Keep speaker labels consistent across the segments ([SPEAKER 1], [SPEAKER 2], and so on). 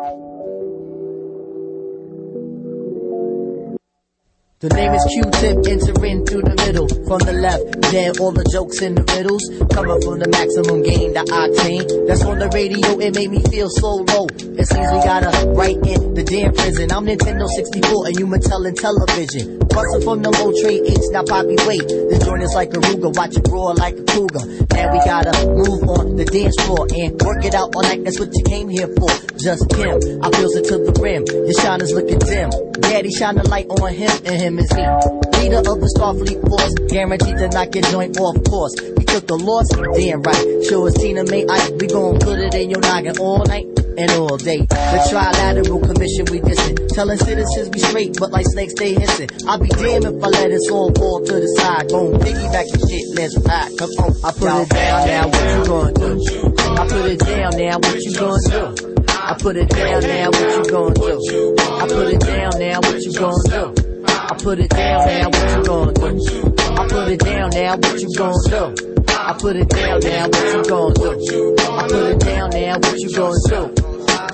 [SPEAKER 1] The name is Q-Tip, entering through the middle. From the left, then all the jokes in the riddles. Coming from the maximum gain, the octane. That's on the radio, it made me feel so low. It seems we gotta right in the damn prison. I'm Nintendo 64 and you Mattel and television. Bustin' from the low trade H, now poppy wait. This joint is like a Ruger, watch it roar like a cougar. Now we gotta move on the dance floor and work it out all night, that's what you came here for. Just him, I feels it to the rim. Your shine is looking dim. Daddy shine the light on him and him is me. Leader of the Starfleet Force, guaranteed to knock your joint off course. We took the loss, damn right. Sure as Tina May Ice, we gon' put it in your noggin all night and all day. The Trilateral Commission we dissin', telling citizens we straight, but like snakes they hissin'. I'll be damned if I let us all fall to the side. Boom, piggyback your shit, let's ride. Come on, I put it down now, what you gonna do? I put it down now, what you gonna do? I put it down now, what you gonna do? I put it down now, what you gonna do? I put it down now, what you gonna do? I put it down now, what you gonna do? I put it down now, what you gonna do? I put it down now, what you gonna do?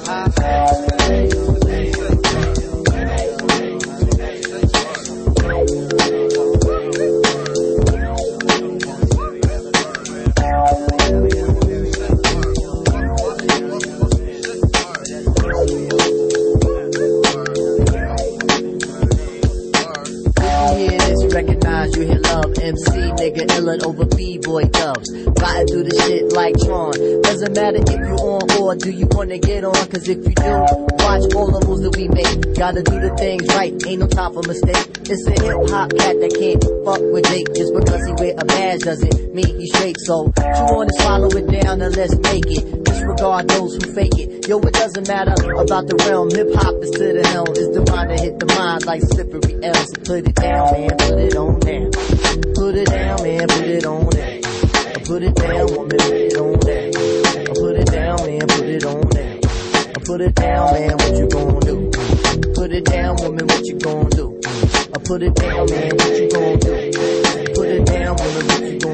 [SPEAKER 1] Recognize you hear love, MC nigga illin' over B-boy dubs. Riding through the shit like Tron. Doesn't matter if you on or do you wanna get on, cause if you do, watch all the moves that we make. Gotta do the things right, ain't no time for mistake. It's a hip hop cat that can't fuck with Jake. Just because he wear a badge doesn't mean he's straight. So, you wanna swallow it down and let's make it. Disregard those who fake it. Yo, it doesn't matter about the realm. Hip hop is to the helm. It's divine to hit the mind like slippery L's. So put it down, man, put it on down. Put it down, man, put it on down. Put it down, woman, put it on down. Put it down, man, put it on down. Put it down, man, what you gon' do? Put it down, woman, what you gon' do? Put it down, man, what you gon' do? Put it down, woman, what you gon' do?